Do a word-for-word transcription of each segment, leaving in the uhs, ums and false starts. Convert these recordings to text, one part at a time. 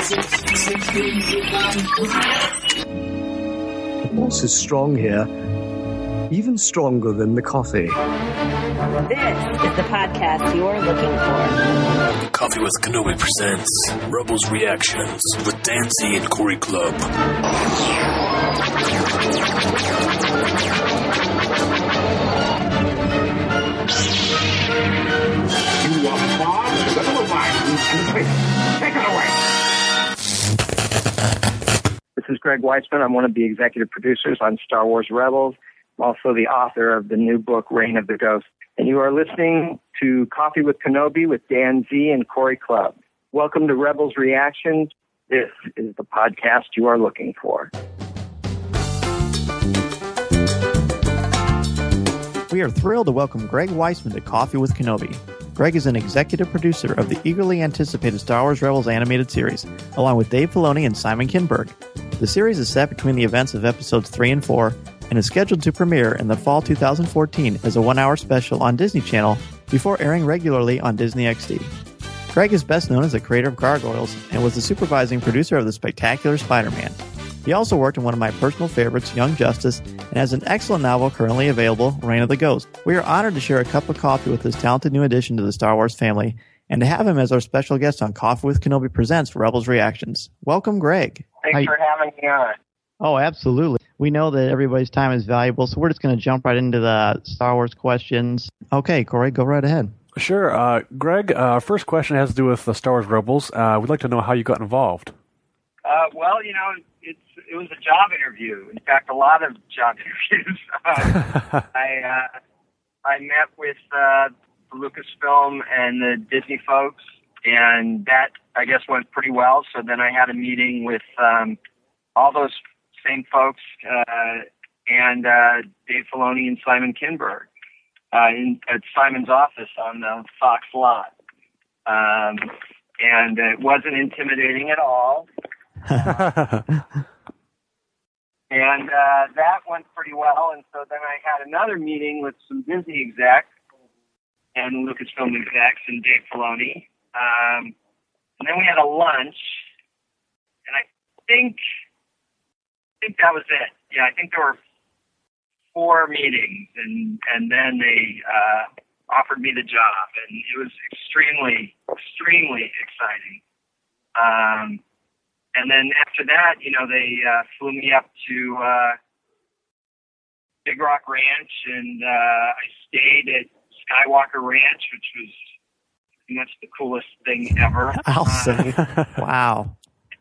The force is strong here, even stronger than the coffee. This is the podcast you're looking for. Coffee with Kenobi presents Rebels Reactions with Dan Z and Corey Club. You are far below the line, and please, take it away. This is Greg Weisman. I'm one of the executive producers on Star Wars Rebels. I'm also the author of the new book, Reign of the Ghost. And you are listening to Coffee with Kenobi with Dan Z and Corey Club. Welcome to Rebels Reactions. This is the podcast you are looking for. We are thrilled to welcome Greg Weisman to Coffee with Kenobi. Greg is an executive producer of the eagerly anticipated Star Wars Rebels animated series, along with Dave Filoni and Simon Kinberg. The series is set between the events of episodes three and four, and is scheduled to premiere in the fall two thousand fourteen as a one-hour special on Disney Channel before airing regularly on Disney X D. Greg is best known as the creator of Gargoyles and was the supervising producer of The Spectacular Spider-Man. He also worked on one of my personal favorites, Young Justice, and has an excellent novel currently available, Reign of the Ghost. We are honored to share a cup of coffee with this talented new addition to the Star Wars family, and to have him as our special guest on Coffee with Kenobi Presents Rebels Reactions. Welcome, Greg. Thanks Hi. for having me on. Oh, absolutely. We know that everybody's time is valuable, so we're just going to jump right into the Star Wars questions. Okay, Corey, go right ahead. Sure. Uh, Greg, uh, our first question has to do with the Star Wars Rebels. Uh, we'd like to know how you got involved. Uh, well, you know, it's it was a job interview. In fact, a lot of job interviews. uh, I uh, I met with uh, the Lucasfilm and the Disney folks, and that, I guess, went pretty well. So then I had a meeting with um, all those same folks uh, and uh, Dave Filoni and Simon Kinberg uh, in, at Simon's office on the Fox lot. Um, and it wasn't intimidating at all. And uh, that went pretty well. And so then I had another meeting with some Disney execs and Lucasfilm execs and Dave Filoni. Um, and then we had a lunch. And I think... I think that was it. Yeah, I think there were four meetings, and and then they uh, offered me the job, and it was extremely, extremely exciting. Um, and then after that, you know, they uh, flew me up to uh, Big Rock Ranch, and uh, I stayed at Skywalker Ranch, which was pretty much the coolest thing ever. I'll say. Uh, Wow.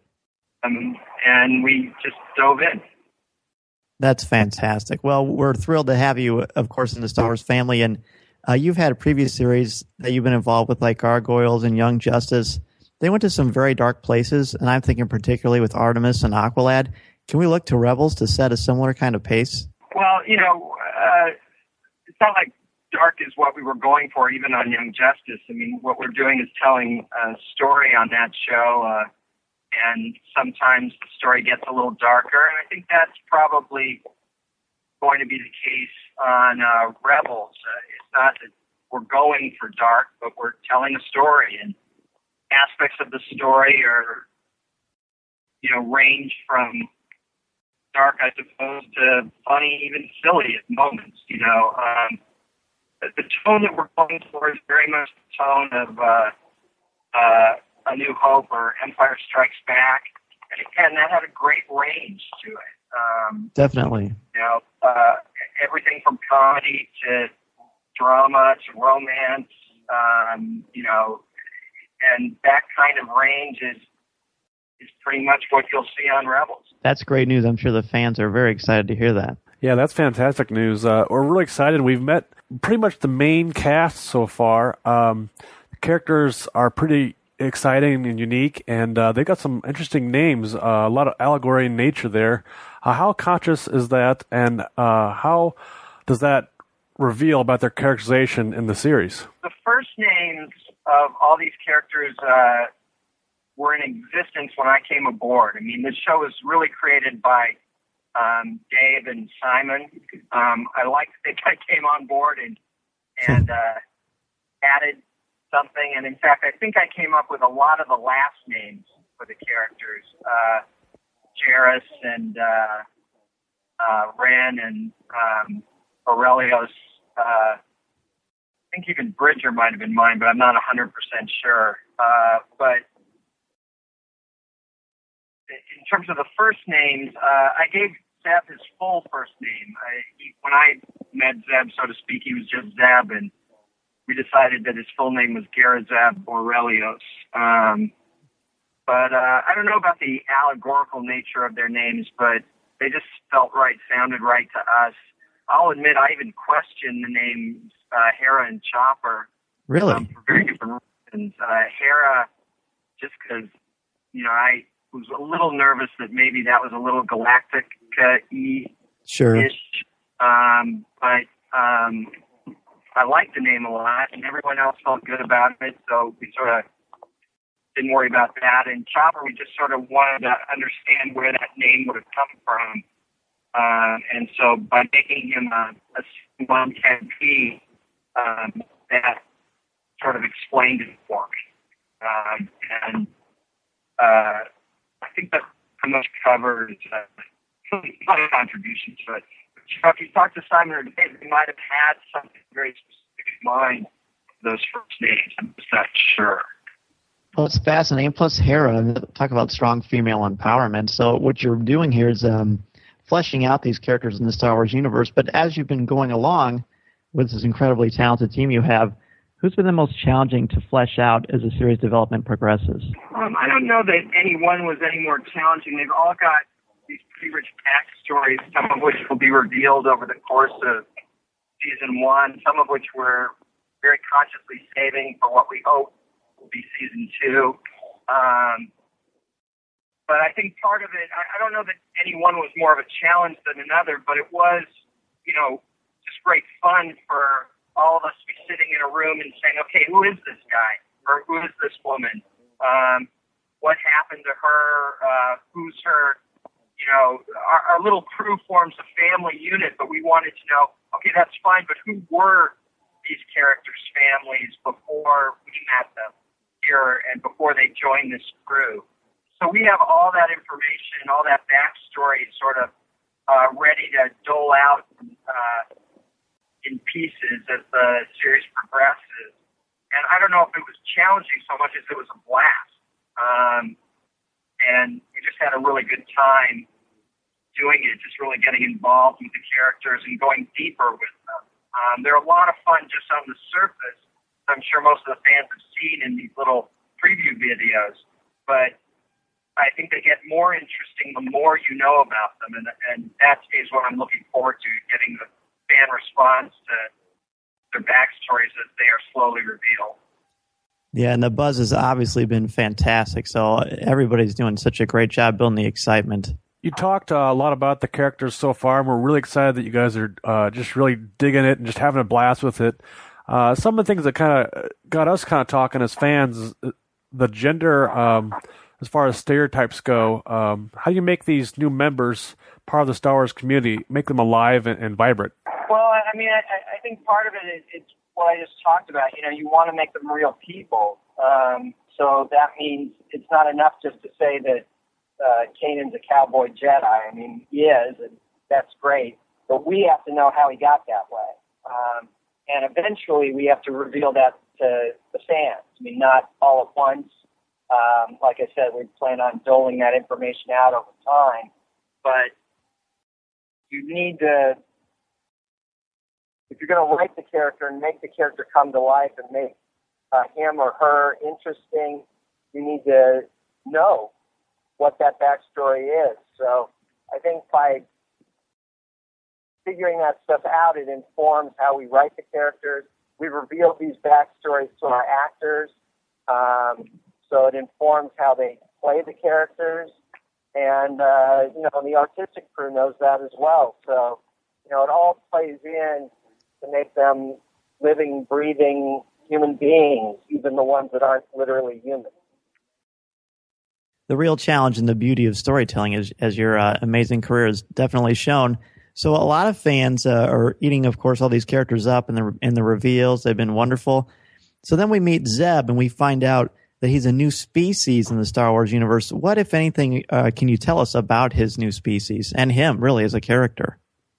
Um, and we just dove in. That's fantastic. Well, we're thrilled to have you, of course, in the Star Wars family. And uh, you've had a previous series that you've been involved with, like Gargoyles and Young Justice. They went to some very dark places, and I'm thinking particularly with Artemis and Aqualad. Can we look to Rebels to set a similar kind of pace? Well, you know, uh, it's not like dark is what we were going for, even on Young Justice. I mean, what we're doing is telling a story on that show, uh, and sometimes the story gets a little darker, and I think that's probably going to be the case on uh, Rebels. Uh, it's not that we're going for dark, but we're telling a story, and aspects of the story are, you know, range from dark, I suppose, to funny, even silly at moments, you know. Um, the, the tone that we're going for is very much the tone of uh, uh, A New Hope or Empire Strikes Back. And again, that had a great range to it. Um, Definitely. You know, uh, everything from comedy to drama to romance, um, you know, and that kind of range is is pretty much what you'll see on Rebels. That's great news. I'm sure the fans are very excited to hear that. Yeah, that's fantastic news. Uh, we're really excited. We've met pretty much the main cast so far. Um, the characters are pretty exciting and unique, and uh, they got some interesting names, uh, a lot of allegory in nature there. Uh, how conscious is that, and uh, how does that reveal about their characterization in the series? The first names of all these characters uh, were in existence when I came aboard. I mean, this show was really created by um, Dave and Simon. Um, I like to think I came on board and and uh, added something. And in fact, I think I came up with a lot of the last names for the characters. Uh, Jarrus and uh, uh, Ren and um, Aurelios. Uh, I think even Bridger might have been mine, but I'm not one hundred percent sure. Uh, but in terms of the first names, uh, I gave Zeb his full first name. I, he, when I met Zeb, so to speak, he was just Zeb, and we decided that his full name was Garazeb Aurelios. Um, but uh, I don't know about the allegorical nature of their names, but they just felt right, sounded right to us. I'll admit I even questioned the names uh, Hera and Chopper. Really? Um, for very different reasons. Uh, Hera, just because, you know, I was a little nervous that maybe that was a little galactic-y-ish. Sure. Um, but um, I liked the name a lot, and everyone else felt good about it, so we sort of didn't worry about that. And Chopper, we just sort of wanted to understand where that name would have come from. Uh, and so by making him a, a one ten P, um, that sort of explained it for me. Um, and uh, I think that pretty much covers uh, my contribution to it. Chuck, you talked to Simon or Dave, they might have had something very specific in mind for those first names. I'm just not sure. Well, it's fascinating. Plus, Hera, talk about strong female empowerment. So what you're doing here is um, fleshing out these characters in the Star Wars universe. But as you've been going along with this incredibly talented team you have, who's been the most challenging to flesh out as the series development progresses? Um, I don't know that any one was any more challenging. They've all got these pretty rich backstories, some of which will be revealed over the course of season one, some of which we're very consciously saving for what we hope will be season two. Um, but I think part of it, I, I don't know that any one was more of a challenge than another, but it was, you know, just great fun for all of us to be sitting in a room and saying, okay, who is this guy? Or who is this woman? Um, what happened to her? Uh, who's her? You know, our, our little crew forms a family unit, but we wanted to know, okay, that's fine, but who were these characters' families before we met them here and before they joined this crew? So we have all that information, all that backstory sort of uh, ready to dole out uh, in pieces as the series progresses. And I don't know if it was challenging so much as it was a blast. Um, and we just had a really good time doing it, just really getting involved with the characters and going deeper with them. Um, they're a lot of fun just on the surface. I'm sure most of the fans have seen in these little preview videos, but I think they get more interesting the more you know about them, and, and that is what I'm looking forward to, getting the fan response to their backstories as they are slowly revealed. Yeah, and the buzz has obviously been fantastic, so everybody's doing such a great job building the excitement. You talked uh, a lot about the characters so far, and we're really excited that you guys are uh, just really digging it and just having a blast with it. Uh, some of the things that kind of got us kind of talking as fans, the gender, um, as far as stereotypes go, um, how do you make these new members part of the Star Wars community, make them alive and, and vibrant? Well, I mean, I, I think part of it is it's what I just talked about. You know, you want to make them real people. Um, so that means it's not enough just to say that uh, Kanan's a cowboy Jedi. I mean, he is, and that's great. But we have to know how he got that way. Um, and eventually we have to reveal that to the fans. I mean, not all at once. Um, like I said, we plan on doling that information out over time. But you need to, if you're going to write the character and make the character come to life and make uh, him or her interesting, you need to know what that backstory is. So I think by figuring that stuff out, it informs how we write the characters. We reveal these backstories to our actors, um, so it informs how they play the characters. And, uh, you know, the artistic crew knows that as well. So, you know, it all plays in to make them living, breathing human beings, even the ones that aren't literally human. The real challenge and the beauty of storytelling, is, as your uh, amazing career has definitely shown. So a lot of fans uh, are eating, of course, all these characters up in the in the reveals. They've been wonderful. So then we meet Zeb, and we find out that he's a new species in the Star Wars universe. What, if anything, uh, can you tell us about his new species and him, really, as a character?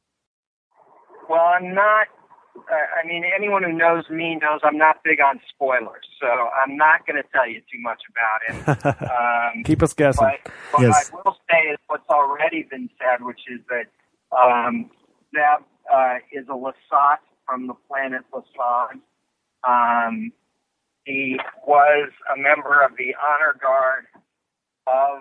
Well, I'm not, uh, I mean, anyone who knows me knows I'm not big on spoilers, so I'm not going to tell you too much about it. Um, Keep us guessing. But what Yes. I will say is what's already been said, which is that um, Zeb uh, is a Lasat from the planet Lasan. Um, he was a member of the honor guard of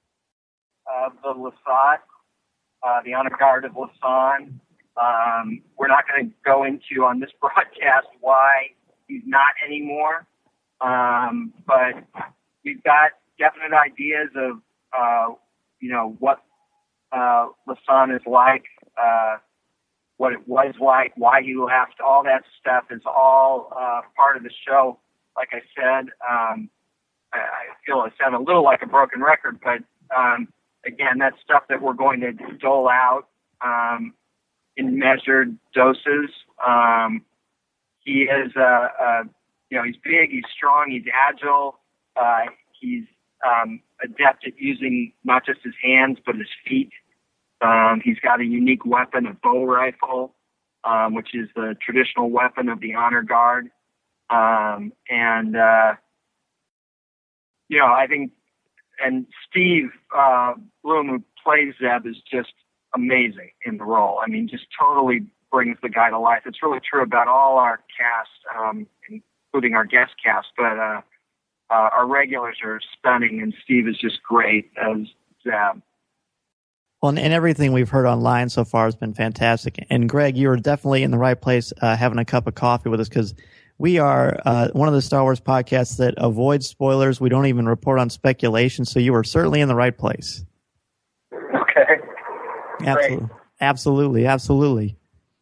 of the Lasat, uh, the honor guard of Lasan. Um, we're not going to go into on this broadcast why he's not anymore, um, but we've got definite ideas of uh, you know what uh, Lasan is like, uh, what it was like, why he left. All that stuff is all uh, part of the show. Like I said, um, I, I feel I sound a little like a broken record, but um, again, that's stuff that we're going to dole out um, in measured doses. Um, he is, uh, uh, you know, he's big, he's strong, he's agile, uh, he's um, adept at using not just his hands but his feet. Um, he's got a unique weapon, a bow rifle, um, which is the traditional weapon of the honor guard. Um, and, uh, you know, I think, and Steve, uh, Blum, who plays Zeb, is just amazing in the role. I mean, just totally brings the guy to life. It's really true about all our cast, um, including our guest cast, but, uh, uh, our regulars are stunning, and Steve is just great as Zeb. Well, and, and everything we've heard online so far has been fantastic. And Greg, you are definitely in the right place, uh, having a cup of coffee with us, because we are uh, one of the Star Wars podcasts that avoids spoilers. We don't even report on speculation, so you are certainly in the right place. Okay. Absolutely, Great. absolutely, absolutely.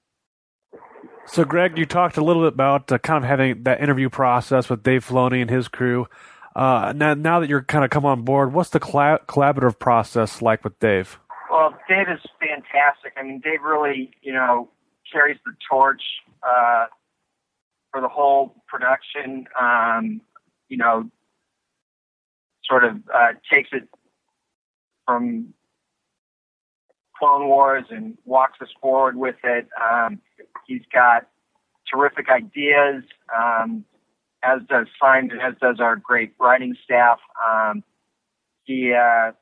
So, Greg, you talked a little bit about uh, kind of having that interview process with Dave Filoni and his crew. Uh, now, now that you're kind of come on board, what's the colla- collaborative process like with Dave? Well, Dave is fantastic. I mean, Dave really, you know, carries the torch uh, for the whole production. Um, you know, sort of uh, takes it from Clone Wars and walks us forward with it. Um, he's got terrific ideas, um, as does Simon, as does our great writing staff. Um, he, uh,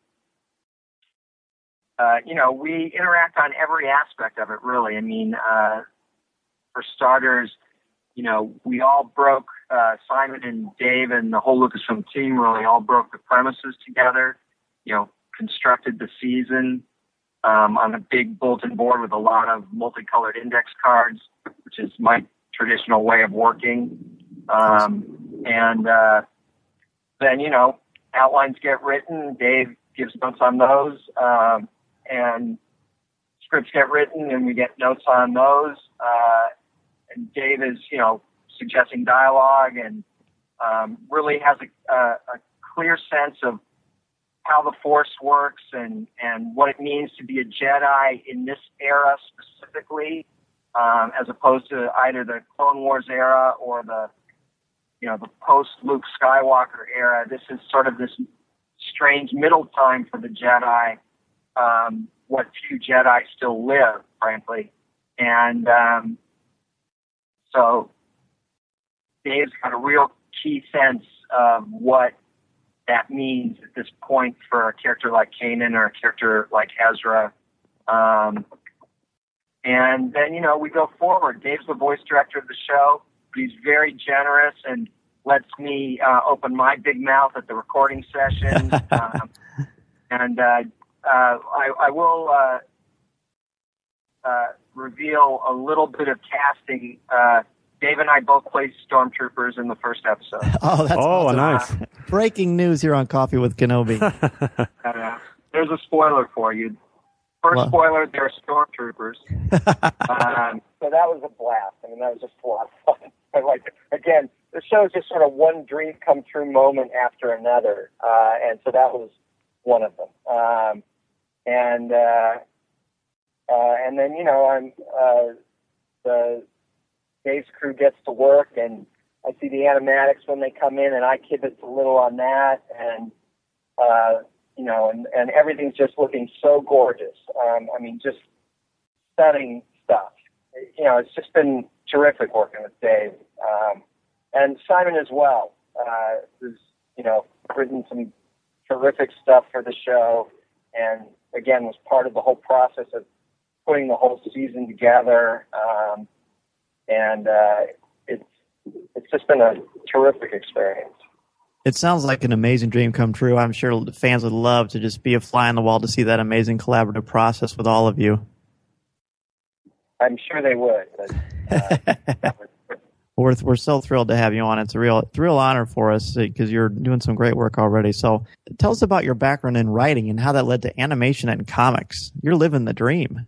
uh, you know, we interact on every aspect of it, really. I mean, uh, for starters, you know, we all broke, uh, Simon and Dave and the whole Lucasfilm team really all broke the premises together, you know, constructed the season um, on a big bulletin board with a lot of multicolored index cards, which is my traditional way of working. Um, and uh, then, you know, outlines get written. Dave gives notes on those. Um, and scripts get written, and we get notes on those. Uh, and Dave is, you know, suggesting dialogue and um, really has a, a, a clear sense of how the Force works and, and what it means to be a Jedi in this era specifically, um, as opposed to either the Clone Wars era or the, you know, the post-Luke Skywalker era. This is sort of this strange middle time for the Jedi, um, what few Jedi still live, frankly. And um, so Dave's got a real key sense of what that means at this point for a character like Kanan or a character like Ezra. Um, and then, you know, we go forward. Dave's the voice director of the show. He's very generous and lets me uh, open my big mouth at the recording session. um, and uh, uh, I, I will uh, uh, reveal a little bit of casting. Uh, Dave and I both played stormtroopers in the first episode. Oh, that's Oh, awesome. nice. Breaking news here on Coffee with Kenobi. Uh, there's a spoiler for you. First Well. spoiler, they're stormtroopers. um, so that was a blast. I mean, that was just a lot of fun. I like it. Again, the show is just sort of one dream come true moment after another. Uh, and so that was one of them. Um, and, uh, uh, and then, you know, I'm, uh, the Dave's crew gets to work, and I see the animatics when they come in, and I kibitz a little on that, and uh, you know, and, and everything's just looking so gorgeous. Um, I mean, just stunning stuff. You know, it's just been terrific working with Dave, um, and Simon as well. Uh, who's you know written some terrific stuff for the show, and again was part of the whole process of putting the whole season together. Um, and uh, it's it's just been a terrific experience. It sounds like an amazing dream come true. I'm sure the fans would love to just be a fly on the wall to see that amazing collaborative process with all of you. I'm sure they would. But, uh, we're, we're so thrilled to have you on. It's a real, it's a real honor for us because you're doing some great work already. So tell us about your background in writing and how that led to animation and comics. You're living the dream.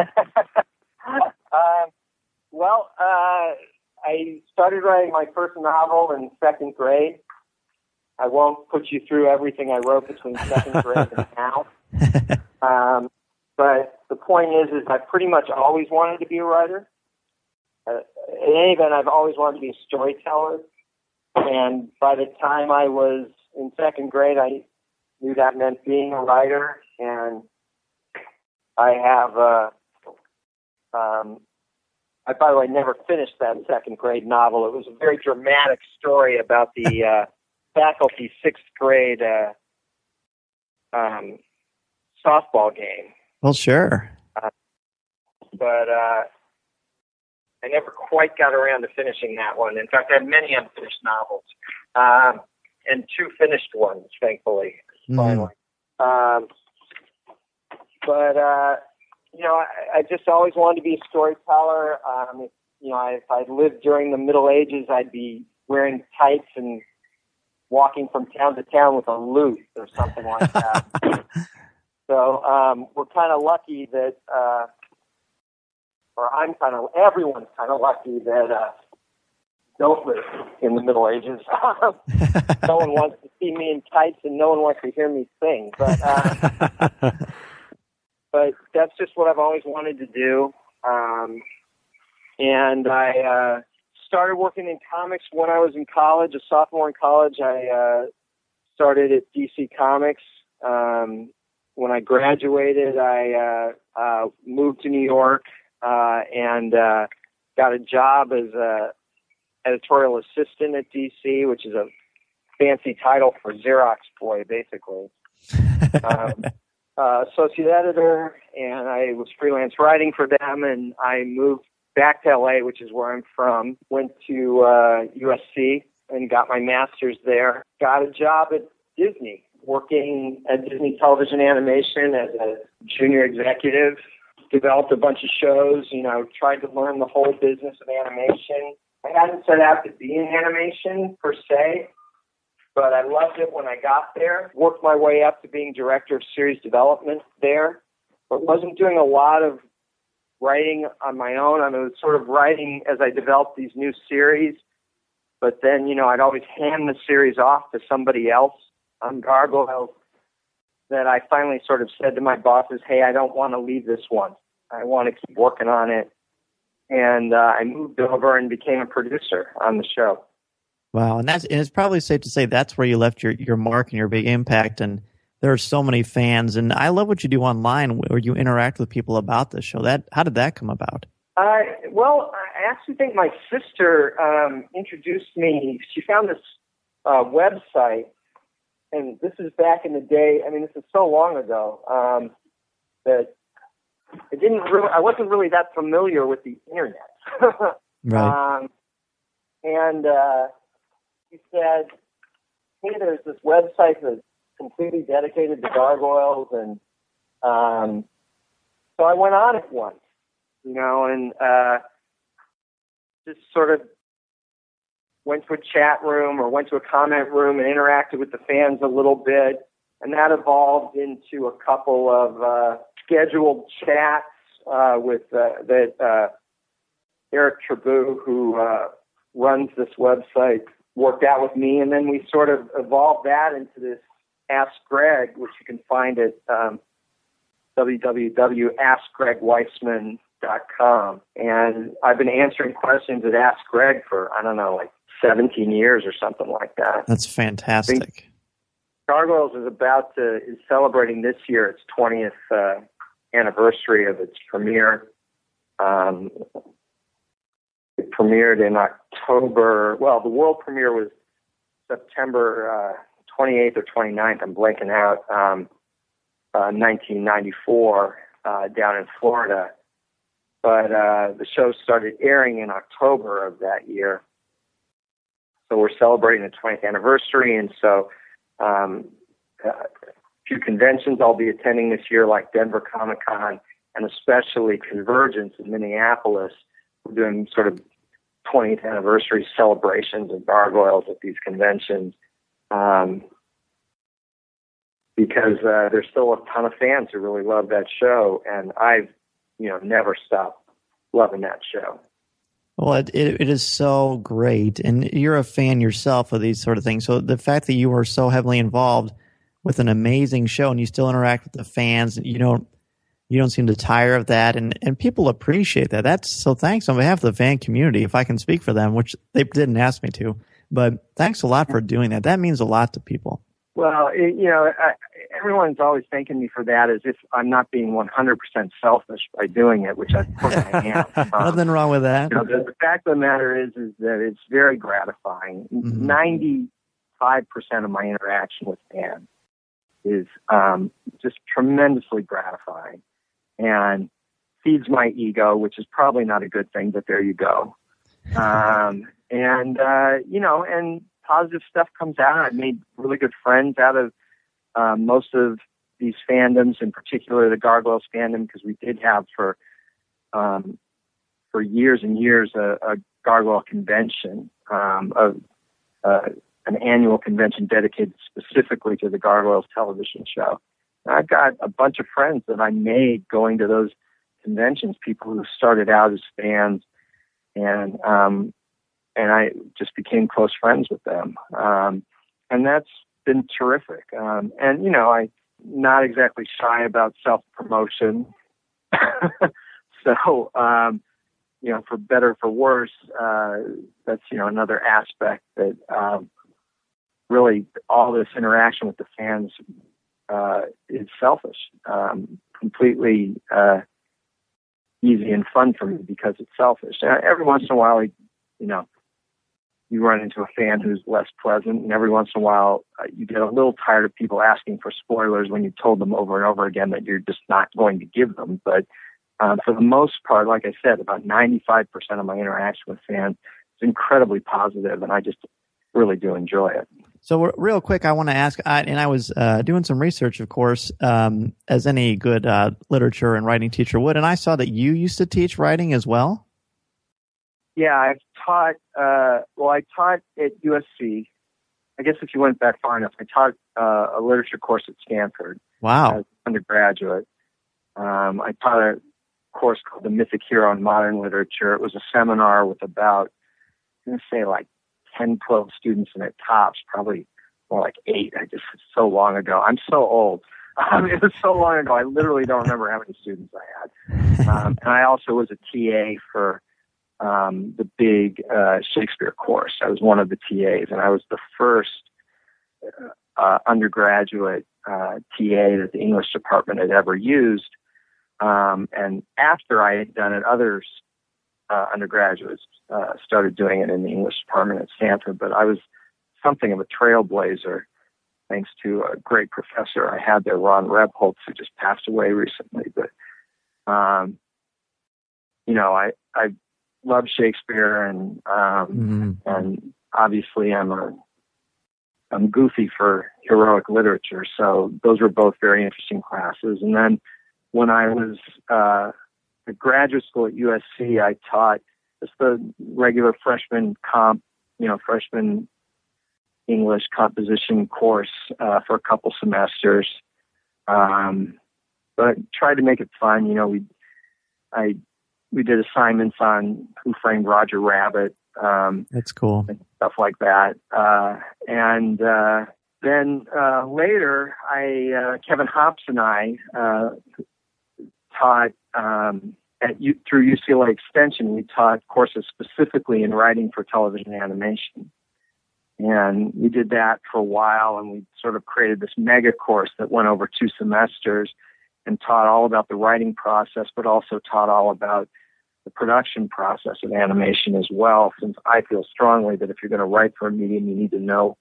um, well, uh, I started writing my first novel in second grade. I won't put you through everything I wrote between second grade and now. Um, but the point is, is I pretty much always wanted to be a writer. Uh, in any event, I've always wanted to be a storyteller. And by the time I was in second grade, I knew that meant being a writer. And I have, uh, um, I, by the way, never finished that second grade novel. It was a very dramatic story about the uh, faculty sixth grade uh, um, softball game. Well, sure. Uh, but uh, I never quite got around to finishing that one. In fact, I have many unfinished novels um, and two finished ones, thankfully, mm. finally. Um, but, uh, you know, I, I just always wanted to be a storyteller. Um, if, you know, I, if I lived during the Middle Ages, I'd be wearing tights and walking from town to town with a lute or something like that. So um, we're kind of lucky that, uh, or I'm kind of, everyone's kind of lucky that uh, don't live in the Middle Ages. No one wants to see me in tights, and no one wants to hear me sing. But uh, but that's just what I've always wanted to do. Um, and I uh, started working in comics when I was in college, a sophomore in college. I uh, started at D C Comics. Um, when I graduated, I uh, uh, moved to New York uh, and uh, got a job as a editorial assistant at D C, which is a fancy title for Xerox boy, basically. um, uh, associate editor, and I was freelance writing for them, and I moved back to L A, which is where I'm from, went to uh, U S C and got my master's there, got a job at Disney, working at Disney Television Animation as a junior executive, developed a bunch of shows, you know, tried to learn the whole business of animation. I hadn't set out to be in animation per se, but I loved it when I got there. Worked my way up to being director of series development there, but wasn't doing a lot of writing on my own. I was sort of writing as I developed these new series, but then, you know, I'd always hand the series off to somebody else on Gargoyles. That I finally sort of said to my bosses, hey, I don't want to leave this one. I want to keep working on it. And uh, I moved over and became a producer on the show. Wow, and that's and it's probably safe to say that's where you left your, your mark and your big impact. And there are so many fans, and I love what you do online where you interact with people about this show. That how did that come about? Uh, well, I actually think my sister um, introduced me. She found this uh, website, and this is back in the day. I mean, this is so long ago um, that it didn't really. I wasn't really that familiar with the internet. Right. Um, and uh, he said, "Hey, there's this website that's completely dedicated to gargoyles," and um, so I went on it once, you know, and uh, just sort of went to a chat room or went to a comment room and interacted with the fans a little bit, and that evolved into a couple of uh, scheduled chats uh, with uh, that uh, Eric Trabue, who uh, runs this website, worked out with me, and then we sort of evolved that into this Ask Greg, which you can find at um, w w w dot ask greg weisman dot com. And I've been answering questions at Ask Greg for, I don't know, like seventeen years or something like that. That's fantastic. Gargoyles is about to is celebrating this year its twentieth uh, anniversary of its premiere. Um, it premiered in October. Well, the world premiere was September uh, twenty-eighth or twenty-ninth. I'm blanking out. Um, uh, nineteen ninety-four uh, down in Florida. But uh, the show started airing in October of that year. So we're celebrating the twentieth anniversary, and so um, a few conventions I'll be attending this year, like Denver Comic-Con, and especially Convergence in Minneapolis. We're doing sort of twentieth anniversary celebrations of Gargoyles at these conventions um, because uh, there's still a ton of fans who really love that show, and I've you know never stopped loving that show. Well, it, it it is so great, and you're a fan yourself of these sort of things. So the fact that you are so heavily involved with an amazing show, and you still interact with the fans, and you don't you don't seem to tire of that, and, and people appreciate that. That's so. Thanks on behalf of the fan community, if I can speak for them, which they didn't ask me to, but thanks a lot for doing that. That means a lot to people. Well, it, you know, I, everyone's always thanking me for that as if I'm not being one hundred percent selfish by doing it, which I course I am. Um, Nothing wrong with that. You know, the, the fact of the matter is, is that it's very gratifying. Mm-hmm. ninety-five percent of my interaction with fans is um, just tremendously gratifying and feeds my ego, which is probably not a good thing, but there you go. Um, and, uh, you know, and positive stuff comes out. I've made really good friends out of uh, most of these fandoms, in particular the Gargoyles fandom, because we did have for um, for years and years a, a Gargoyle convention, um, of uh, an annual convention dedicated specifically to the Gargoyles television show. And I've got a bunch of friends that I made going to those conventions, people who started out as fans, and um, and I just became close friends with them. Um, and that's been terrific. Um, and, you know, I'm not exactly shy about self-promotion. so, um, you know, for better or for worse, uh, that's, you know, another aspect that um, really all this interaction with the fans uh, is selfish, um, completely uh, easy and fun for me because it's selfish. And every once in a while, you know, you run into a fan who's less pleasant, and every once in a while uh, you get a little tired of people asking for spoilers when you told them over and over again that you're just not going to give them. But um, for the most part, like I said, about ninety-five percent of my interaction with fans is incredibly positive, and I just really do enjoy it. So real quick, I want to ask, I, and I was uh, doing some research, of course, um, as any good uh, literature and writing teacher would, and I saw that you used to teach writing as well. Yeah, I've taught, uh, well, I taught at U S C. I guess if you went back far enough, I taught uh, a literature course at Stanford. Wow. As undergraduate. Um, I taught a course called The Mythic Hero in Modern Literature. It was a seminar with about, I'm going to say like ten, twelve students in it tops, probably more like eight. I just, it's so long ago. I'm so old. Um, it was so long ago, I literally don't remember how many students I had. Um, and I also was a T A for Um, the big uh, Shakespeare course. I was one of the T As, and I was the first uh, undergraduate uh, T A that the English department had ever used. Um, and after I had done it, others, uh, undergraduates, uh, started doing it in the English department at Stanford. But I was something of a trailblazer, thanks to a great professor I had there, Ron Rebholz, who just passed away recently. But, um, you know, I, I love Shakespeare, and um, mm-hmm. and obviously I'm a I'm goofy for heroic literature, so those were both very interesting classes. And then when I was uh, at graduate school at U S C, I taught just the regular freshman comp, you know, freshman English composition course uh, for a couple semesters, um, but tried to make it fun. You know, we I. We did assignments on Who Framed Roger Rabbit. Um, That's cool. And stuff like that. Uh, and uh, then uh, later, I uh, Kevin Hops and I uh, taught um, at U, through U C L A Extension, we taught courses specifically in writing for television animation. And we did that for a while, and we sort of created this mega course that went over two semesters and taught all about the writing process, but also taught all about the production process of animation as well, since I feel strongly that if you're going to write for a medium, you need to know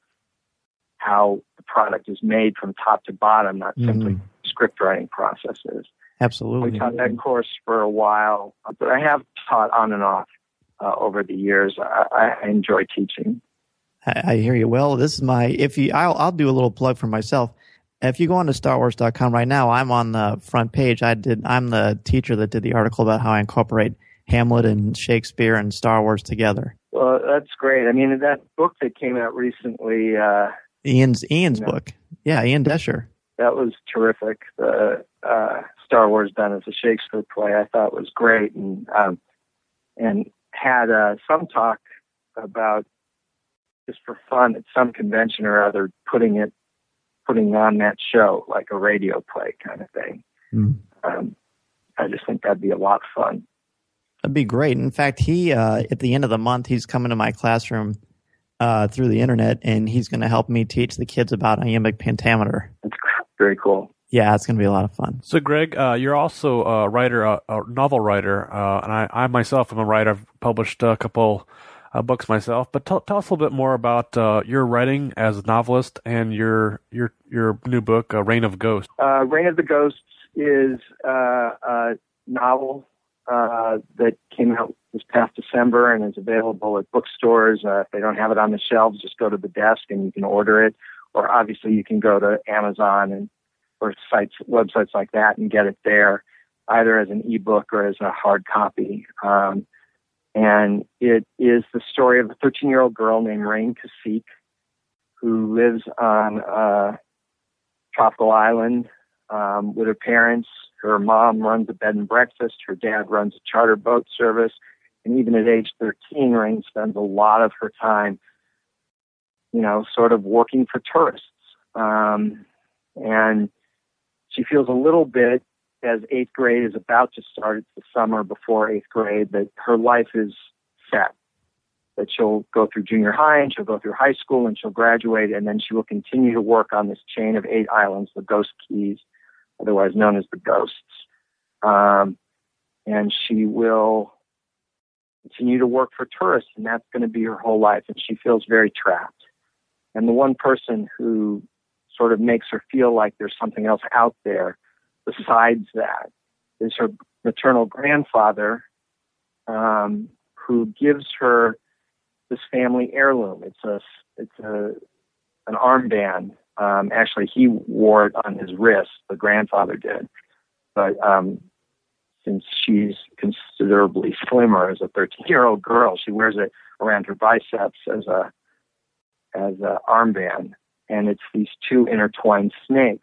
how the product is made from top to bottom, not mm-hmm. simply script writing processes. Absolutely. We taught that course for a while, but I have taught on and off uh, over the years. I, I enjoy teaching. I, I hear you. Well, this is my, if you, I'll, I'll do a little plug for myself. If you go on to Star Wars dot com right now, I'm on the front page. I did, I'm the teacher that did the article about how I incorporate Hamlet and Shakespeare and Star Wars together. Well, that's great. I mean, that book that came out recently, uh, Ian's Ian's you know, book. Yeah, Ian Desher. That was terrific. The uh, Star Wars done as a Shakespeare play, I thought was great, and um, and had uh, some talk about just for fun at some convention or other putting it putting on that show like a radio play kind of thing. Mm. Um, I just think that'd be a lot of fun. That'd be great. In fact, he uh, at the end of the month, he's coming to my classroom uh, through the internet, and he's going to help me teach the kids about iambic pentameter. That's very cool. Yeah, it's going to be a lot of fun. So, Greg, uh, you're also a writer, a, a novel writer, uh, and I, I myself am a writer. I've published a couple uh, books myself. But tell, tell us a little bit more about uh, your writing as a novelist and your your your new book, uh, Reign of Ghosts. Uh, Reign of the Ghosts is uh, a novel uh, that came out this past December and is available at bookstores. Uh, if they don't have it on the shelves, just go to the desk and you can order it. Or obviously you can go to Amazon and or sites, websites like that and get it there, either as an ebook or as a hard copy. Um, and it is the story of a thirteen-year-old girl named Rain Kasik who lives on a tropical island um, with her parents. Her mom runs a bed and breakfast. Her dad runs a charter boat service. And even at age thirteen, Rain spends a lot of her time, you know, sort of working for tourists. Um, and she feels a little bit, as eighth grade is about to start, it's the summer before eighth grade, that her life is set. That she'll go through junior high and she'll go through high school and she'll graduate, and then she will continue to work on this chain of eight islands, the Ghost Keys, otherwise known as the Ghosts. Um, and she will continue to work for tourists, and that's going to be her whole life, and she feels very trapped. And the one person who sort of makes her feel like there's something else out there besides that is her maternal grandfather, um, who gives her this family heirloom. It's a it's a an armband. Um, actually, he wore it on his wrist. The grandfather did, but um, since she's considerably slimmer as a thirteen-year-old girl, she wears it around her biceps as a as a armband. And it's these two intertwined snakes.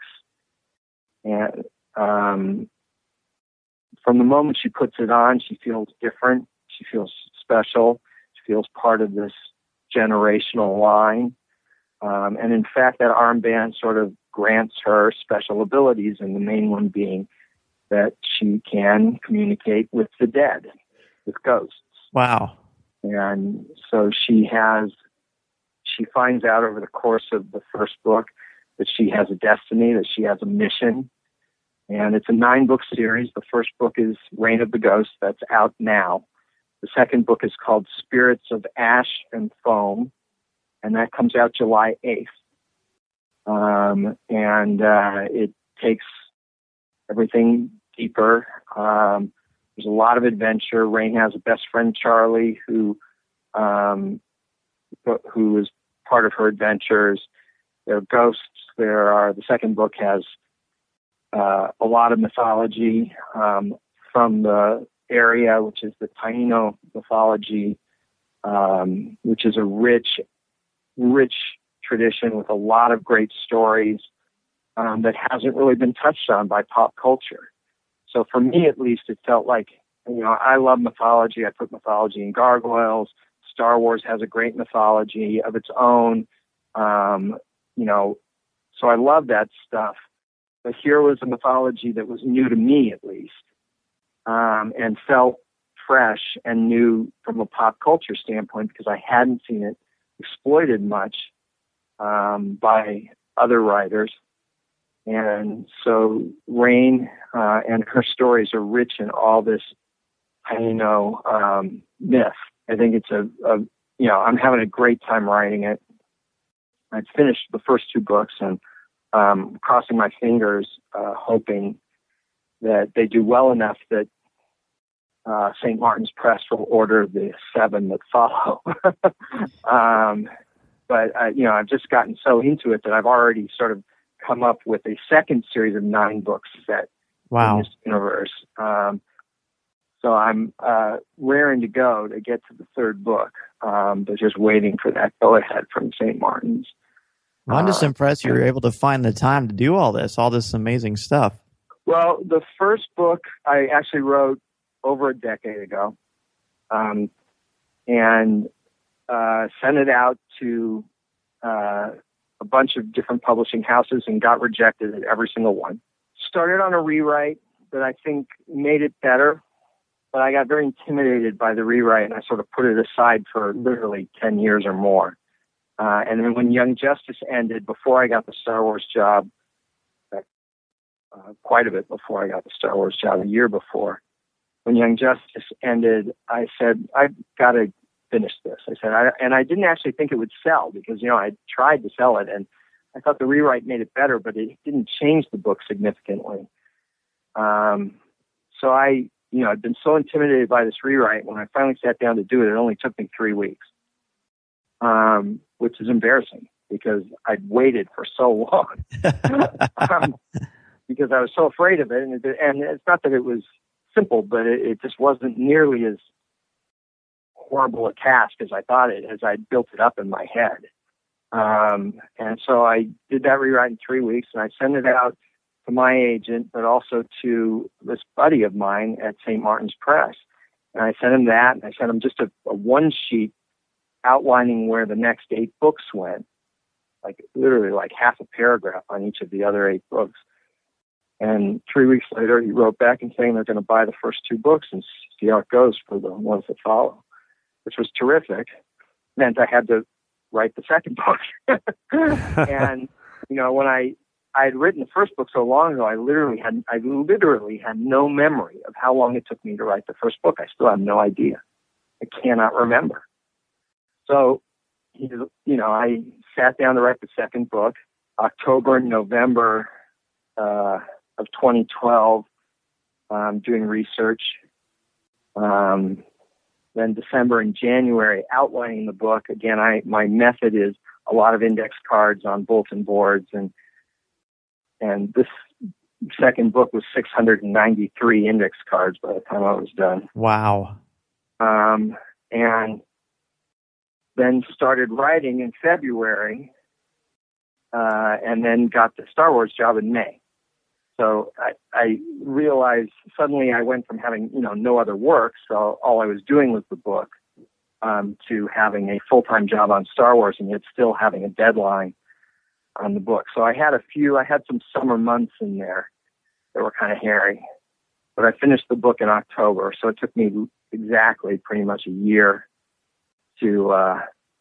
And um, from the moment she puts it on, she feels different. She feels special. She feels part of this generational line. Um, and in fact, that armband sort of grants her special abilities, and the main one being that she can communicate with the dead, with ghosts. Wow. And so she has... She finds out over the course of the first book that she has a destiny, that she has a mission. And it's a nine-book series. The first book is Reign of the Ghosts. That's out now. The second book is called Spirits of Ash and Foam, and that comes out July eighth. Um, and uh, it takes everything deeper. Um, there's a lot of adventure. Rain has a best friend, Charlie, who um, who is part of her adventures. There are ghosts. There are, the second book has uh, a lot of mythology um, from the area, which is the Taino mythology, um, which is a rich, rich tradition with a lot of great stories um, that hasn't really been touched on by pop culture. So for me, at least, it felt like, you know, I love mythology. I put mythology in Gargoyles. Star Wars has a great mythology of its own, um, you know, so I love that stuff. But here was a mythology that was new to me, at least. um, and felt fresh and new from a pop culture standpoint because I hadn't seen it exploited much um, by other writers. And so Rain uh, and her stories are rich in all this, you know, um, myth. I think it's a, a, you know, I'm having a great time writing it. I've finished the first two books and um, crossing my fingers, uh, hoping that they do well enough that uh, Saint Martin's Press will order the seven that follow. um, but, uh, you know, I've just gotten so into it that I've already sort of come up with a second series of nine books set wow. in this universe. Um, so I'm uh, raring to go to get to the third book, um, but just waiting for that go-ahead from Saint Martin's. Well, I'm just uh, impressed you were able to find the time to do all this, all this amazing stuff. Well, the first book I actually wrote over a decade ago, um, and uh, sent it out to uh, a bunch of different publishing houses and got rejected at every single one. Started on a rewrite that I think made it better, but I got very intimidated by the rewrite, and I sort of put it aside for literally ten years or more. Uh, and then when Young Justice ended, before I got the Star Wars job, uh, quite a bit before I got the Star Wars job, a year before, when Young Justice ended, I said, I've got to finish this. I said, I, and I didn't actually think it would sell because, you know, I tried to sell it and I thought the rewrite made it better, but it didn't change the book significantly. Um, so I, you know, I'd been so intimidated by this rewrite. When I finally sat down to do it, it only took me three weeks, um, which is embarrassing because I'd waited for so long um, because I was so afraid of it. And, it, and it's not that it was simple, but it, it just wasn't nearly as horrible a task as I thought it, as I built it up in my head. Um, and so I did that rewrite in three weeks and I sent it out to my agent, but also to this buddy of mine at Saint Martin's Press. And I sent him that, and I sent him just a, a one sheet outlining where the next eight books went, like literally like half a paragraph on each of the other eight books. And three weeks later, he wrote back and saying they're going to buy the first two books and see how it goes for the ones that follow, which was terrific. Meant I had to write the second book. And, you know, when I, I had written the first book so long ago, I literally had, I literally had no memory of how long it took me to write the first book. I still have no idea. I cannot remember. So, you know, I sat down to write the second book, October, November, uh, of twenty twelve, um, doing research. Um, then December and January, outlining the book. Again, I my method is a lot of index cards on bulletin boards, and and this second book was six hundred ninety-three index cards by the time I was done. Wow. Um, and then started writing in February, uh, and then got the Star Wars job in May. So I, I realized suddenly I went from having, you know, no other work, so all I was doing was the book, um, to having a full-time job on Star Wars and yet still having a deadline on the book. So I had a few, I had some summer months in there that were kind of hairy, but I finished the book in October. So it took me exactly pretty much a year to, uh,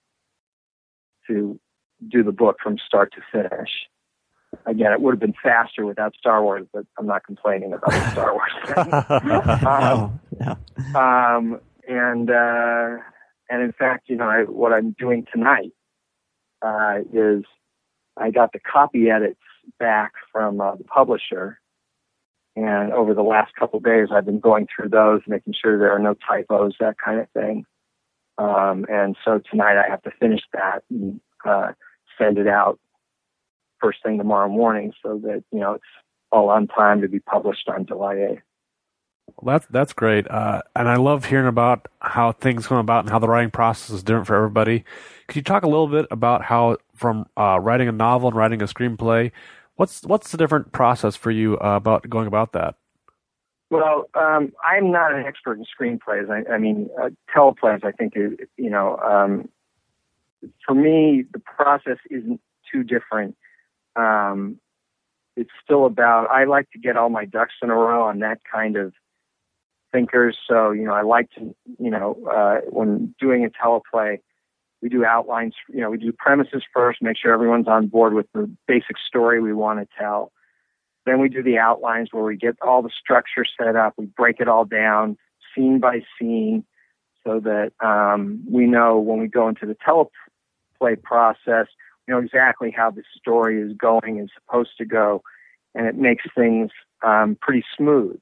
to do the book from start to finish. Again, it would have been faster without Star Wars, but I'm not complaining about the Star Wars thing. um, no, no. Um, and, uh, and in fact, you know, I, what I'm doing tonight, uh, is I got the copy edits back from uh, the publisher. And over the last couple of days, I've been going through those, making sure there are no typos, that kind of thing. Um, and so tonight I have to finish that and, uh, send it out first thing tomorrow morning so that, you know, it's all on time to be published on July eighth. Well, that's, that's great. Uh, and I love hearing about how things come about and how the writing process is different for everybody. Could you talk a little bit about how from uh, writing a novel and writing a screenplay, what's what's the different process for you uh, about going about that? Well, um, I'm not an expert in screenplays. I, I mean, uh, teleplays, I think, is, you know, um, for me, the process isn't too different. Um, it's still about, I like to get all my ducks in a row on that kind of thinkers. So, you know, I like to, you know, uh, when doing a teleplay, we do outlines, you know, we do premises first, make sure everyone's on board with the basic story we want to tell. Then we do the outlines where we get all the structure set up. We break it all down scene by scene so that um, we know when we go into the teleplay process, we know exactly how the story is going and supposed to go. And it makes things um, pretty smooth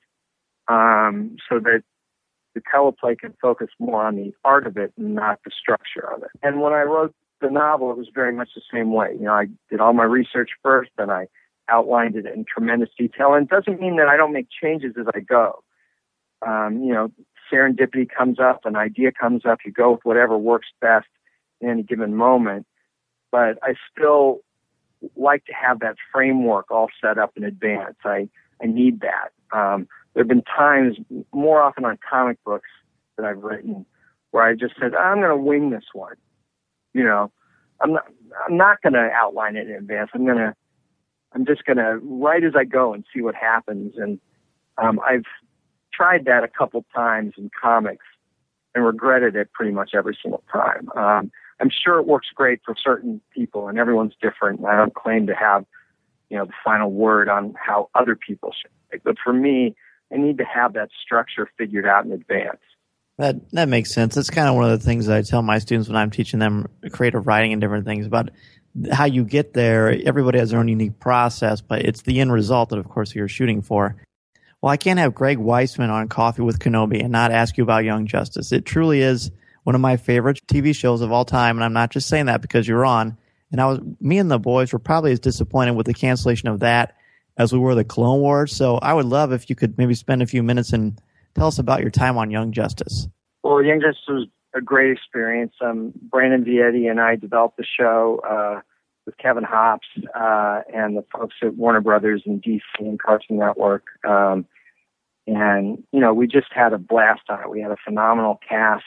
um, so that the teleplay can focus more on the art of it and not the structure of it. And when I wrote the novel, it was very much the same way. You know, I did all my research first, then I outlined it in tremendous detail. And it doesn't mean that I don't make changes as I go. Um, you know, serendipity comes up, an idea comes up, you go with whatever works best in any given moment. But I still like to have that framework all set up in advance. I, I need that. Um, there have been times, more often on comic books that I've written, where I just said, I'm going to wing this one. You know, I'm not, I'm not going to outline it in advance. I'm going to, I'm just going to write as I go and see what happens. And um, I've tried that a couple times in comics and regretted it pretty much every single time. Um, I'm sure it works great for certain people, and everyone's different. And I don't claim to have, you know, the final word on how other people should write. But for me, I need to have that structure figured out in advance. That that makes sense. That's kind of one of the things that I tell my students when I'm teaching them creative writing and different things about how you get there. Everybody has their own unique process, but it's the end result that, of course, you're shooting for. Well, I can't have Greg Weisman on Coffee with Kenobi and not ask you about Young Justice. It truly is one of my favorite T V shows of all time, and I'm not just saying that because you're on. And I was, me and the boys were probably as disappointed with the cancellation of that as we were the Clone Wars. So I would love if you could maybe spend a few minutes and tell us about your time on Young Justice. Well, Young Justice was a great experience. Um, Brandon Vietti and I developed the show uh, with Kevin Hops uh, and the folks at Warner Brothers and D C and Cartoon Network. Um, and, you know, we just had a blast on it. We had a phenomenal cast.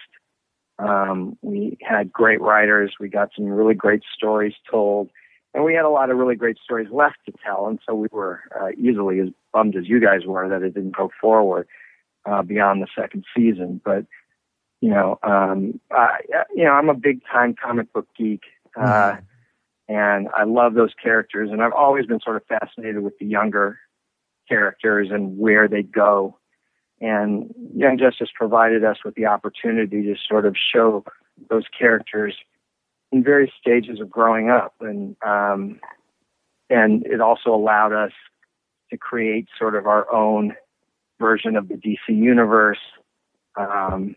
Um, we had great writers. We got some really great stories told. And we had a lot of really great stories left to tell. And so we were uh, easily as bummed as you guys were that it didn't go forward uh, beyond the second season. But, you know, um, I, you know, I'm a big time comic book geek. Uh, mm-hmm. And I love those characters. And I've always been sort of fascinated with the younger characters and where they go. And Young Justice provided us with the opportunity to sort of show those characters in various stages of growing up. And, um, and it also allowed us to create sort of our own version of the D C universe. Um,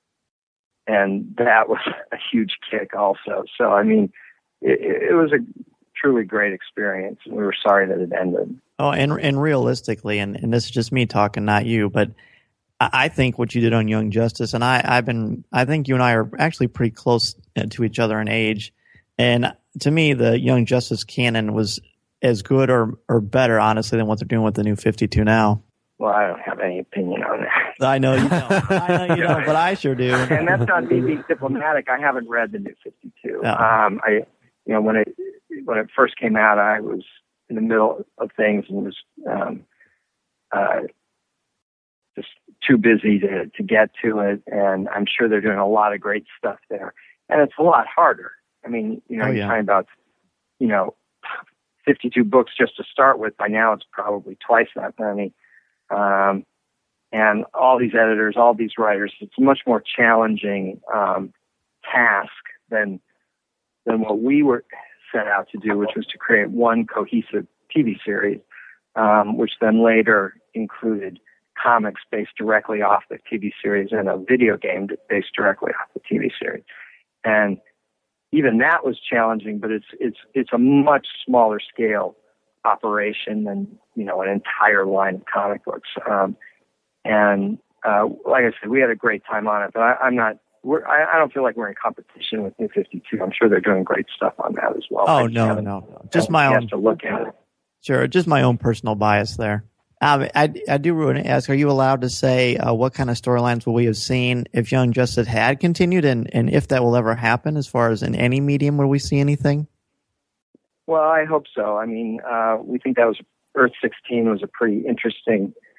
and that was a huge kick also. So, I mean, it, it was a truly great experience, and we were sorry that it ended. Oh, and and realistically, and, and this is just me talking, not you, but I think what you did on Young Justice, and I, I've been, I think you and I are actually pretty close to each other in age. And to me, the Young Justice canon was as good or, or better, honestly, than what they're doing with the new fifty-two now. Well, I don't have any opinion on that. I know you don't. I know you don't, but I sure do. And that's not me being diplomatic. I haven't read the new fifty-two. No. Um, I, you know, when it when it first came out, I was in the middle of things and was um, uh, just too busy to, to get to it. And I'm sure they're doing a lot of great stuff there. And it's a lot harder. I mean, you know, oh, you're yeah. talking about, you know, fifty-two books just to start with. By now it's probably twice that many. Um, and all these editors, all these writers, it's a much more challenging um, task than than what we were set out to do, which was to create one cohesive T V series, um, which then later included comics based directly off the T V series and a video game based directly off the T V series. And even that was challenging, but it's it's it's a much smaller scale operation than, you know, an entire line of comic books. Um, and uh, like I said, we had a great time on it, but I, I'm not. We're, I, I don't feel like we're in competition with New fifty-two. I'm sure they're doing great stuff on that as well. Oh no, no, no, just my own. To look at it. Sure, just my own personal bias there. Um, I, I do want to ask: are you allowed to say uh, what kind of storylines will we have seen if Young Justice had continued, and, and if that will ever happen? As far as in any medium, will we see anything? Well, I hope so. I mean, uh, we think that was Earth sixteen was a pretty interesting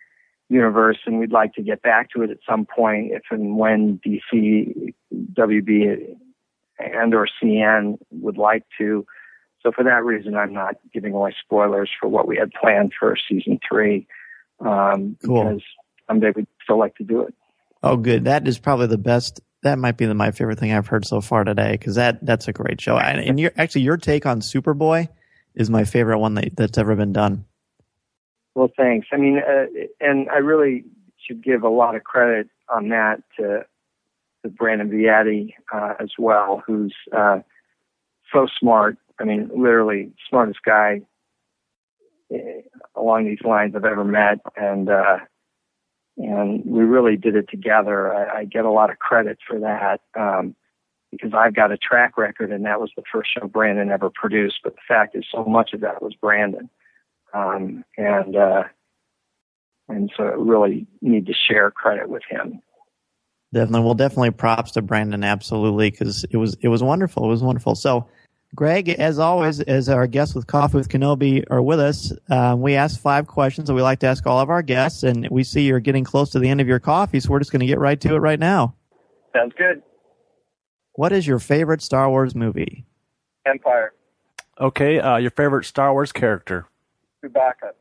universe, and we'd like to get back to it at some point if and when D C, W B, and or C N would like to. So for that reason, I'm not giving away spoilers for what we had planned for season three, um, cool. because someday we'd still like to do it. Oh, good. That is probably the best. That might be the, my favorite thing I've heard so far today, because that, that's a great show. And, and your, actually, your take on Superboy is my favorite one that, that's ever been done. Well, thanks. I mean, uh, and I really should give a lot of credit on that to, to Brandon Vietti uh, as well, who's uh, so smart. I mean, literally smartest guy uh, along these lines I've ever met, and uh, and we really did it together. I, I get a lot of credit for that um, because I've got a track record, and that was the first show Brandon ever produced. But the fact is, so much of that was Brandon, um, and uh, and so I really need to share credit with him. Definitely, well, definitely props to Brandon, absolutely, because it was it was wonderful. It was wonderful. So, Greg, as always, as our guests with Coffee with Kenobi are with us, uh, we ask five questions that we like to ask all of our guests, and we see you're getting close to the end of your coffee, so we're just going to get right to it right now. Sounds good. What is your favorite Star Wars movie? Empire. Okay, uh, your favorite Star Wars character? Chewbacca.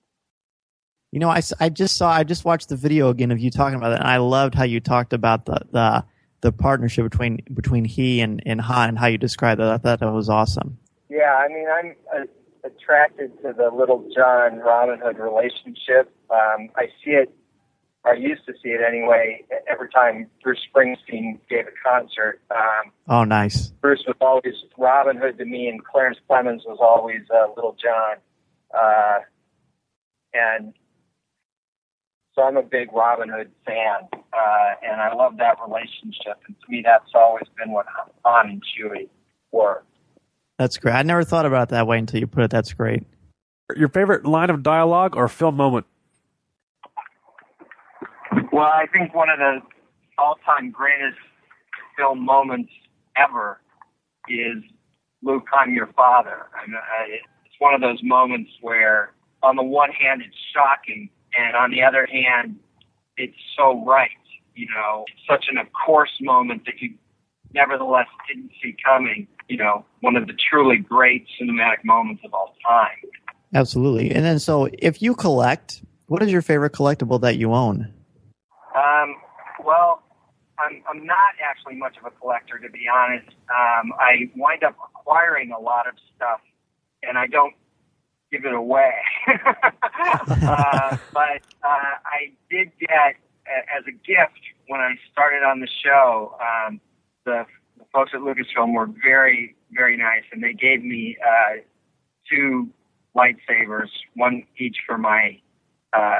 You know, I, I just saw, I just watched the video again of you talking about it, and I loved how you talked about the the, the partnership between between he and, and Han and how you described that. I thought that was awesome. Yeah, I mean, I'm uh, attracted to the Little John Robin Hood relationship. Um, I see it, or I used to see it anyway, every time Bruce Springsteen gave a concert. Um, oh, nice. Bruce was always Robin Hood to me, and Clarence Clemens was always uh, Little John. Uh, and so I'm a big Robin Hood fan, uh, and I love that relationship. And to me, that's always been what Han and Chewie were. That's great. I never thought about it that way until you put it. That's great. Your favorite line of dialogue or film moment? Well, I think one of the all-time greatest film moments ever is Luke, I'm your father. I mean, it's one of those moments where, on the one hand, it's shocking, and on the other hand, it's so right. You know, it's such an of course moment that you nevertheless didn't see coming. You know, one of the truly great cinematic moments of all time. Absolutely. And then, so if you collect, what is your favorite collectible that you own? Um, well, I'm, I'm not actually much of a collector, to be honest. Um, I wind up acquiring a lot of stuff, and I don't give it away. uh, but uh, I did get, uh, as a gift, when I started on the show, um, the, the folks at Lucasfilm were very, very nice, and they gave me uh, two lightsabers, one each for my uh,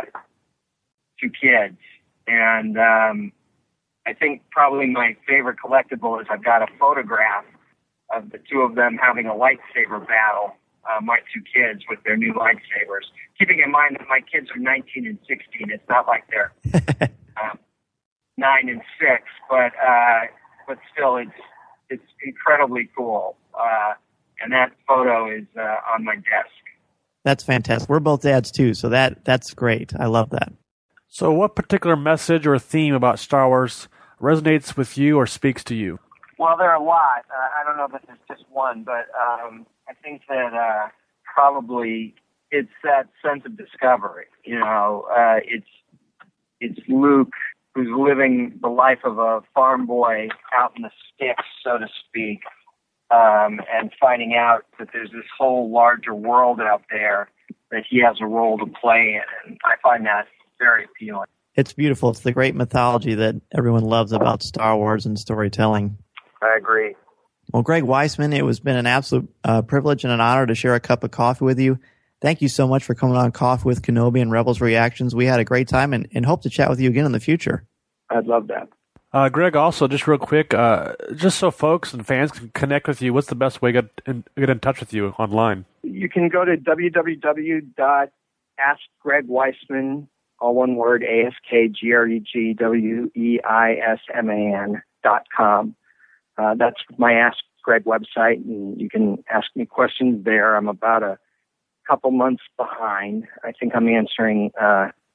two kids. And um, I think probably my favorite collectible is I've got a photograph of the two of them having a lightsaber battle. Uh, my two kids with their new lightsabers. Keeping in mind that my kids are nineteen and sixteen, it's not like they're um, nine and six, but uh, but still, it's it's incredibly cool. Uh, and that photo is uh, on my desk. That's fantastic. We're both dads too, so that that's great. I love that. So, what particular message or theme about Star Wars resonates with you or speaks to you? Well, there are a lot. Uh, I don't know if there's just one, but um, I think that uh, probably it's that sense of discovery. You know, uh, it's it's Luke who's living the life of a farm boy out in the sticks, so to speak, um, and finding out that there's this whole larger world out there that he has a role to play in. And I find that very appealing. It's beautiful. It's the great mythology that everyone loves about Star Wars and storytelling. I agree. Well, Greg Weisman, it has been an absolute uh, privilege and an honor to share a cup of coffee with you. Thank you so much for coming on Coffee with Kenobi and Rebels Reactions. We had a great time and, and hope to chat with you again in the future. I'd love that. Uh, Greg, also, just real quick, uh, just so folks and fans can connect with you, what's the best way to get in, get in touch with you online? You can go to w w w dot ask greg weisman, all one word, A S K G R E G W E I S M A N dot com. Uh, that's my Ask Greg website, and you can ask me questions there. I'm about a couple months behind. I think I'm answering uh,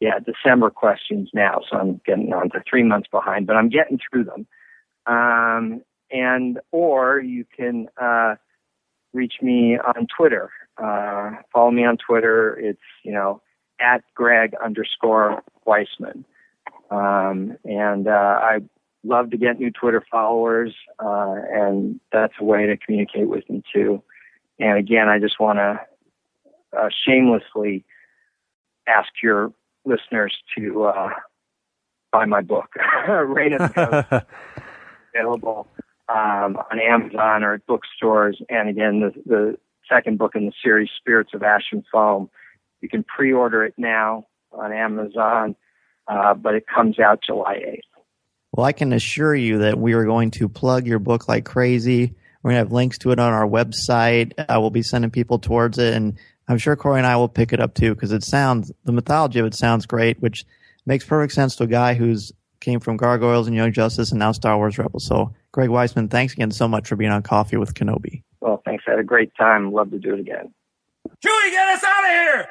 yeah, December questions now, so I'm getting on to three months behind, but I'm getting through them. Um, and or you can uh, reach me on Twitter. Uh, follow me on Twitter. It's, you know, at Greg underscore Weisman. Um, and uh, I love to get new Twitter followers, uh, and that's a way to communicate with me too. And again, I just want to uh, shamelessly ask your listeners to uh, buy my book, Reign of the Ghost, available um, on Amazon or at bookstores. And again, the, the second book in the series, Spirits of Ash and Foam, you can pre-order it now on Amazon, uh, but it comes out July eighth. Well, I can assure you that we are going to plug your book like crazy. We're going to have links to it on our website. I will be sending people towards it, and I'm sure Corey and I will pick it up too, because it sounds, the mythology of it sounds great, which makes perfect sense to a guy who's came from Gargoyles and Young Justice and now Star Wars Rebels. So, Greg Weisman, thanks again so much for being on Coffee with Kenobi. Well, thanks. I had a great time. Love to do it again. Chewie, get us out of here!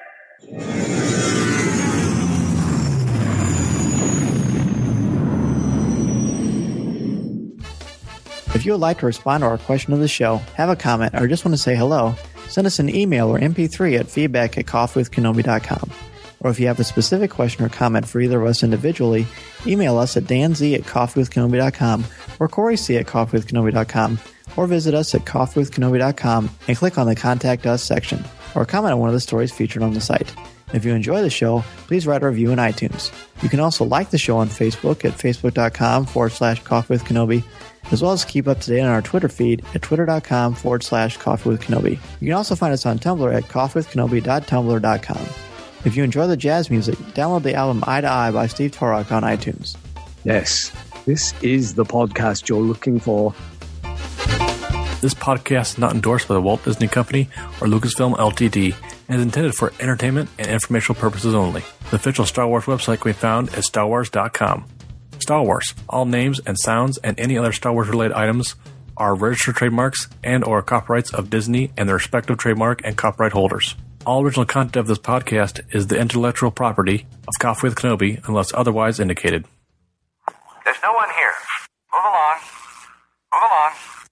If you would like to respond to our question of the show, have a comment, or just want to say hello, send us an email or M P three at feedback at coffee with kenobi dot com. Or if you have a specific question or comment for either of us individually, email us at danz at coffee with kenobi dot com or coreyc at coffee with kenobi dot com, or visit us at coffee with kenobi dot com and click on the Contact Us section, or comment on one of the stories featured on the site. If you enjoy the show, please write a review in iTunes. You can also like the show on Facebook at facebook.com forward slash coffee with Kenobi, as well as keep up to date on our Twitter feed at twitter.com forward slash coffee with Kenobi. You can also find us on Tumblr at coffee with kenobi dot tumblr dot com. If you enjoy the jazz music, download the album Eye to Eye by Steve Torok on iTunes. Yes, this is the podcast you're looking for. This podcast is not endorsed by the Walt Disney Company or Lucasfilm Limited and is intended for entertainment and informational purposes only. The official Star Wars website can be found at star wars dot com. Star Wars. All names and sounds and any other Star Wars-related items are registered trademarks and or copyrights of Disney and their respective trademark and copyright holders. All original content of this podcast is the intellectual property of Coffee with Kenobi unless otherwise indicated. There's no one here. Move along. Move along.